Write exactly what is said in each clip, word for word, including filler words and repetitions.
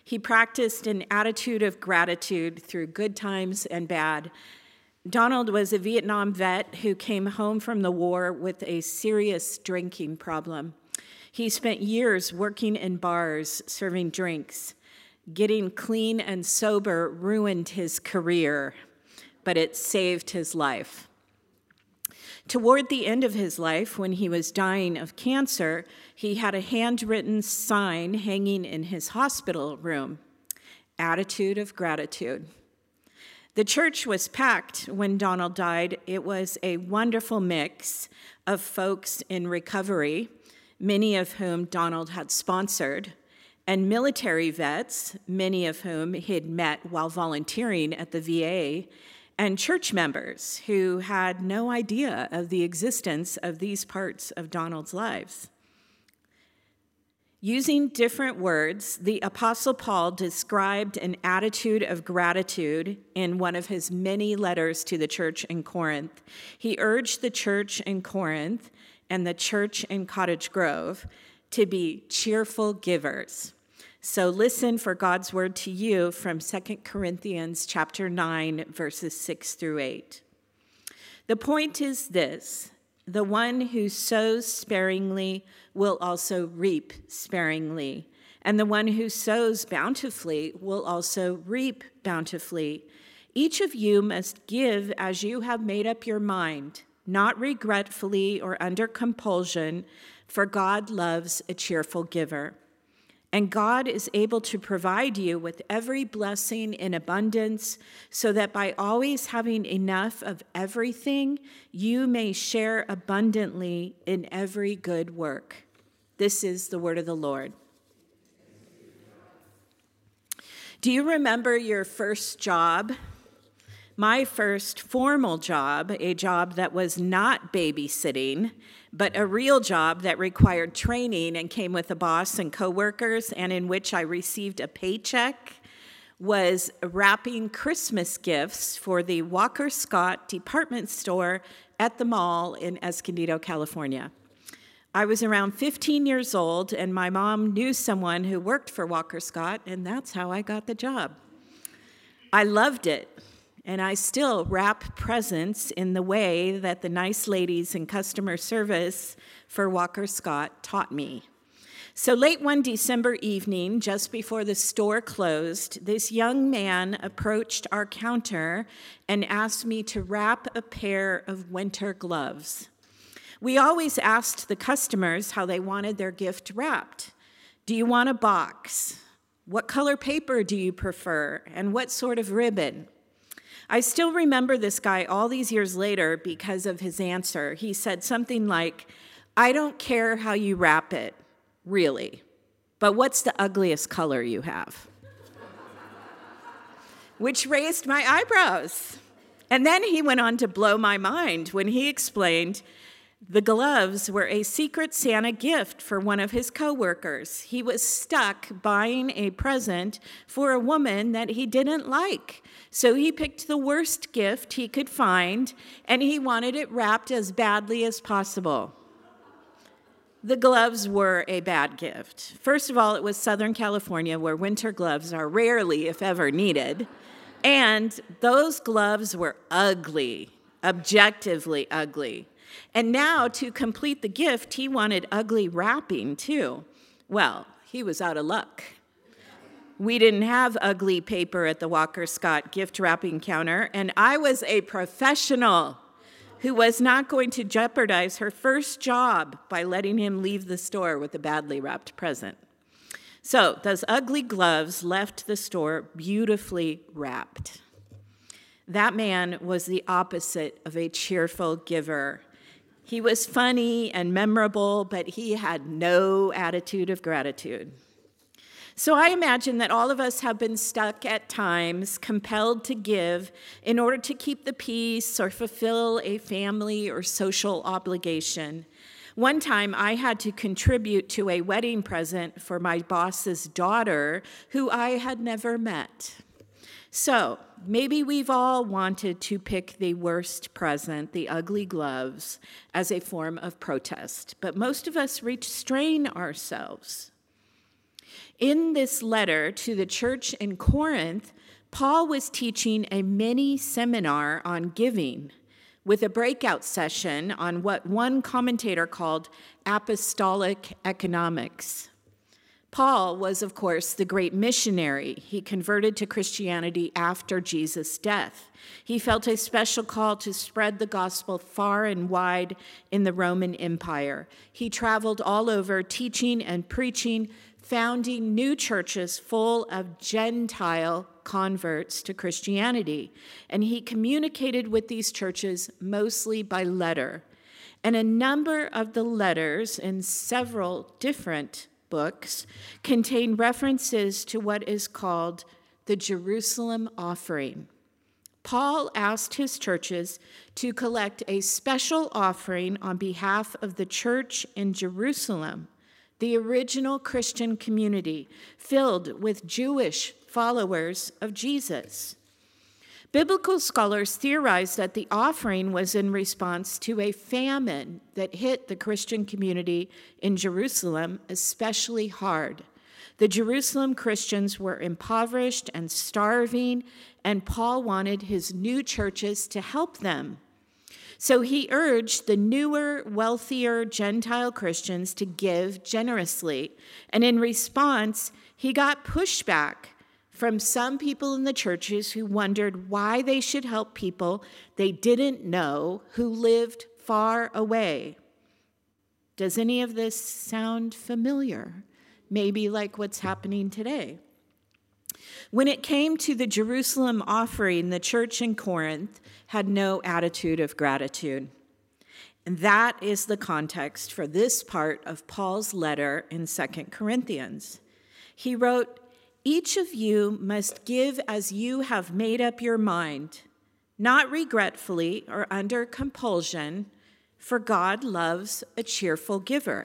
He practiced an attitude of gratitude through good times and bad. Donald was a Vietnam vet who came home from the war with a serious drinking problem. He spent years working in bars, serving drinks. Getting clean and sober ruined his career, but it saved his life. Toward the end of his life, when he was dying of cancer, he had a handwritten sign hanging in his hospital room, Attitude of Gratitude. The church was packed when Donald died. It was a wonderful mix of folks in recovery, many of whom Donald had sponsored, and military vets, many of whom he had met while volunteering at the V A, and church members who had no idea of the existence of these parts of Donald's lives. Using different words, the Apostle Paul described an attitude of gratitude in one of his many letters to the church in Corinth. He urged the church in Corinth and the church in Cottage Grove to be cheerful givers. So listen for God's word to you from Second Corinthians chapter nine, verses six through eight. The point is this: the one who sows sparingly will also reap sparingly, and the one who sows bountifully will also reap bountifully. Each of you must give as you have made up your mind, not regretfully or under compulsion, for God loves a cheerful giver. And God is able to provide you with every blessing in abundance, so that by always having enough of everything, you may share abundantly in every good work. This is the word of the Lord. Do you remember your first job? My first formal job, a job that was not babysitting, but a real job that required training and came with a boss and coworkers, and in which I received a paycheck, was wrapping Christmas gifts for the Walker Scott department store at the mall in Escondido, California. I was around fifteen years old, and my mom knew someone who worked for Walker Scott, and that's how I got the job. I loved it. And I still wrap presents in the way that the nice ladies in customer service for Walker Scott taught me. So late one December evening, just before the store closed, this young man approached our counter and asked me to wrap a pair of winter gloves. We always asked the customers how they wanted their gift wrapped. Do you want a box? What color paper do you prefer? And what sort of ribbon? I still remember this guy all these years later because of his answer. He said something like, I don't care how you wrap it, really, but what's the ugliest color you have? Which raised my eyebrows. And then he went on to blow my mind when he explained the gloves were a Secret Santa gift for one of his coworkers. He was stuck buying a present for a woman that he didn't like. So he picked the worst gift he could find, and he wanted it wrapped as badly as possible. The gloves were a bad gift. First of all, it was Southern California, where winter gloves are rarely, if ever, needed. And those gloves were ugly, objectively ugly. And now, to complete the gift, he wanted ugly wrapping, too. Well, he was out of luck. We didn't have ugly paper at the Walker Scott gift wrapping counter, and I was a professional who was not going to jeopardize her first job by letting him leave the store with a badly wrapped present. So those ugly gloves left the store beautifully wrapped. That man was the opposite of a cheerful giver. He was funny and memorable, but he had no attitude of gratitude. So I imagine that all of us have been stuck at times, compelled to give in order to keep the peace or fulfill a family or social obligation. One time I had to contribute to a wedding present for my boss's daughter, who I had never met. So maybe we've all wanted to pick the worst present, the ugly gloves, as a form of protest, but most of us restrain ourselves. In this letter to the church in Corinth, Paul was teaching a mini seminar on giving, with a breakout session on what one commentator called apostolic economics. Paul was, of course, the great missionary. He converted to Christianity after Jesus' death. He felt a special call to spread the gospel far and wide in the Roman Empire. He traveled all over teaching and preaching, founding new churches full of Gentile converts to Christianity. And he communicated with these churches mostly by letter. And a number of the letters in several different books contain references to what is called the Jerusalem offering. Paul asked his churches to collect a special offering on behalf of the church in Jerusalem, the original Christian community filled with Jewish followers of Jesus. Biblical scholars theorize that the offering was in response to a famine that hit the Christian community in Jerusalem especially hard. The Jerusalem Christians were impoverished and starving, and Paul wanted his new churches to help them. So he urged the newer, wealthier Gentile Christians to give generously, and in response, he got pushback from some people in the churches who wondered why they should help people they didn't know who lived far away. Does any of this sound familiar? Maybe like what's happening today. When it came to the Jerusalem offering, the church in Corinth had no attitude of gratitude. And that is the context for this part of Paul's letter in Second Corinthians. He wrote, "Each of you must give as you have made up your mind, not regretfully or under compulsion, for God loves a cheerful giver."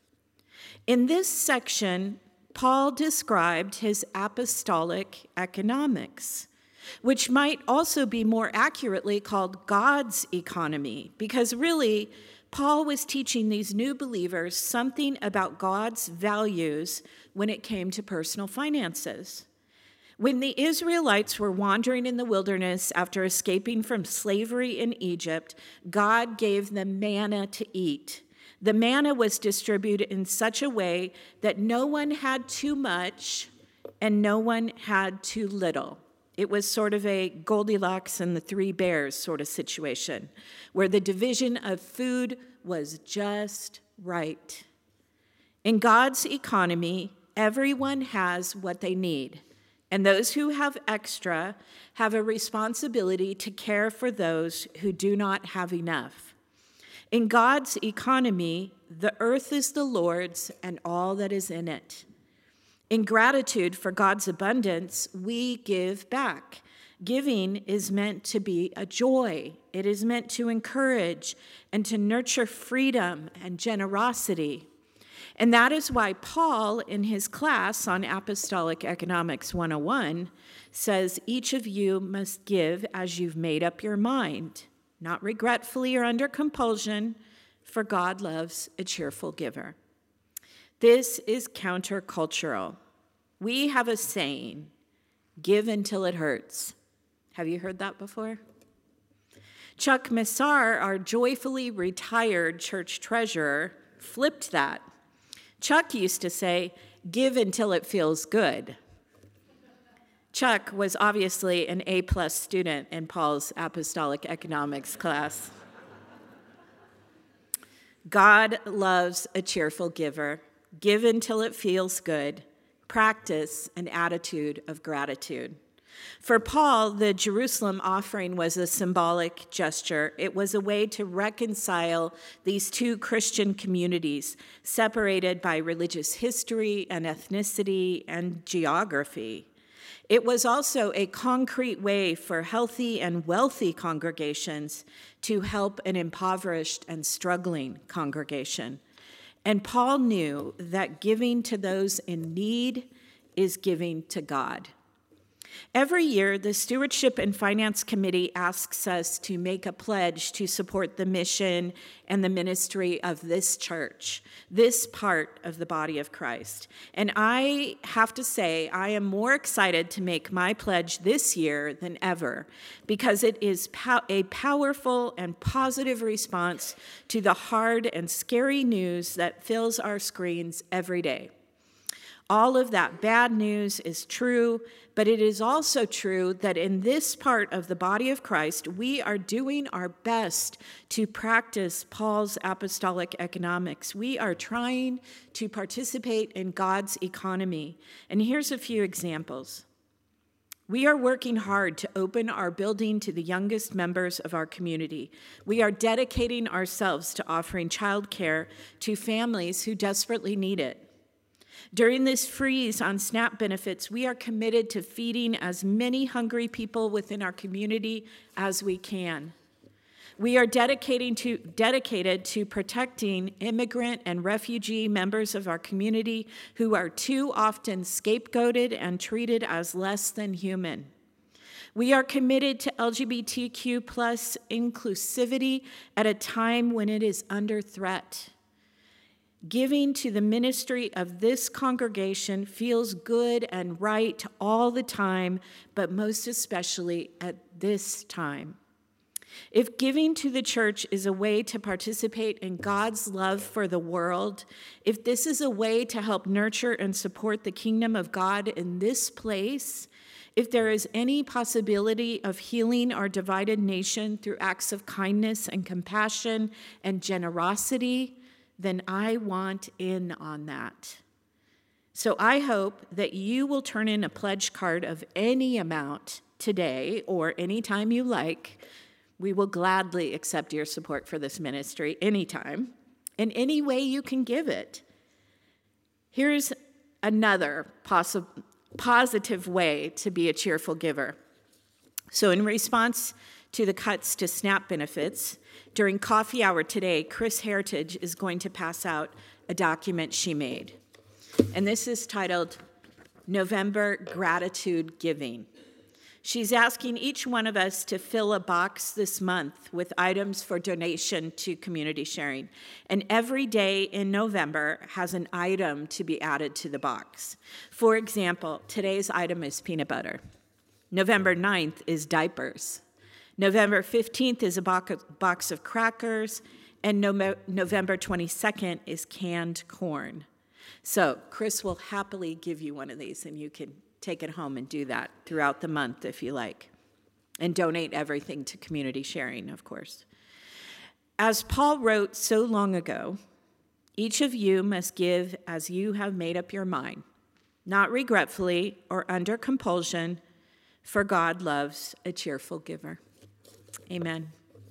In this section, Paul described his apostolic economics, which might also be more accurately called God's economy, because really, Paul was teaching these new believers something about God's values when it came to personal finances. When the Israelites were wandering in the wilderness after escaping from slavery in Egypt, God gave them manna to eat. The manna was distributed in such a way that no one had too much and no one had too little. It was sort of a Goldilocks and the Three Bears sort of situation, where the division of food was just right. In God's economy, everyone has what they need, and those who have extra have a responsibility to care for those who do not have enough. In God's economy, the earth is the Lord's and all that is in it. In gratitude for God's abundance, we give back. Giving is meant to be a joy. It is meant to encourage and to nurture freedom and generosity. And that is why Paul, in his class on Apostolic Economics one oh one, says each of you must give as you've made up your mind, not regretfully or under compulsion, for God loves a cheerful giver. This is countercultural. We have a saying, give until it hurts. Have you heard that before? Chuck Missar, our joyfully retired church treasurer, flipped that. Chuck used to say, give until it feels good. Chuck was obviously an A-plus student in Paul's apostolic economics class. God loves a cheerful giver. Give until it feels good. Practice an attitude of gratitude. For Paul, the Jerusalem offering was a symbolic gesture. It was a way to reconcile these two Christian communities, separated by religious history and ethnicity and geography. It was also a concrete way for healthy and wealthy congregations to help an impoverished and struggling congregation. And Paul knew that giving to those in need is giving to God. Every year, the Stewardship and Finance Committee asks us to make a pledge to support the mission and the ministry of this church, this part of the body of Christ. And I have to say, I am more excited to make my pledge this year than ever, because it is pow- a powerful and positive response to the hard and scary news that fills our screens every day. All of that bad news is true, but it is also true that in this part of the body of Christ, we are doing our best to practice Paul's apostolic economics. We are trying to participate in God's economy. And here's a few examples. We are working hard to open our building to the youngest members of our community. We are dedicating ourselves to offering childcare to families who desperately need it. During this freeze on SNAP benefits, we are committed to feeding as many hungry people within our community as we can. We are dedicating to, dedicated to protecting immigrant and refugee members of our community who are too often scapegoated and treated as less than human. We are committed to L G B T Q plus inclusivity at a time when it is under threat. Giving to the ministry of this congregation feels good and right all the time, but most especially at this time. If giving to the church is a way to participate in God's love for the world, if this is a way to help nurture and support the kingdom of God in this place, if there is any possibility of healing our divided nation through acts of kindness and compassion and generosity, then I want in on that. So I hope that you will turn in a pledge card of any amount today or anytime you like. We will gladly accept your support for this ministry anytime, in any way you can give it. Here's another possi- positive way to be a cheerful giver. So in response to the cuts to SNAP benefits, during coffee hour today, Chris Heritage is going to pass out a document she made. And this is titled November Gratitude Giving. She's asking each one of us to fill a box this month with items for donation to community sharing. And every day in November has an item to be added to the box. For example, today's item is peanut butter. November ninth is diapers. November fifteenth is a box of crackers, and November twenty-second is canned corn. So Chris will happily give you one of these, and you can take it home and do that throughout the month if you like, and donate everything to community sharing, of course. As Paul wrote so long ago, each of you must give as you have made up your mind, not regretfully or under compulsion, for God loves a cheerful giver. Amen.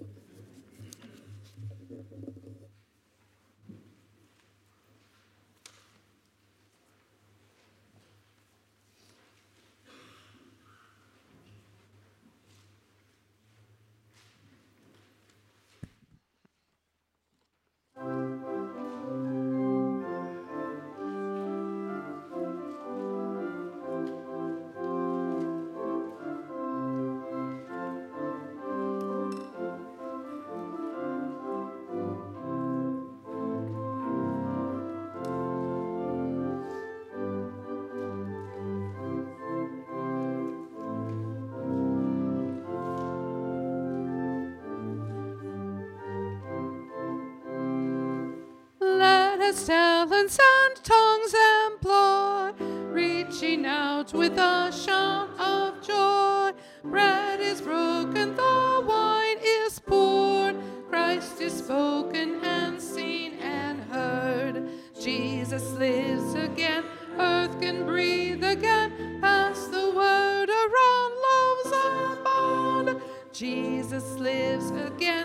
Talents and tongues employ, reaching out with a shout of joy. Bread is broken, the wine is poured, Christ is spoken and seen and heard. Jesus lives again, earth can breathe again, pass the word around, love's abound. Jesus lives again.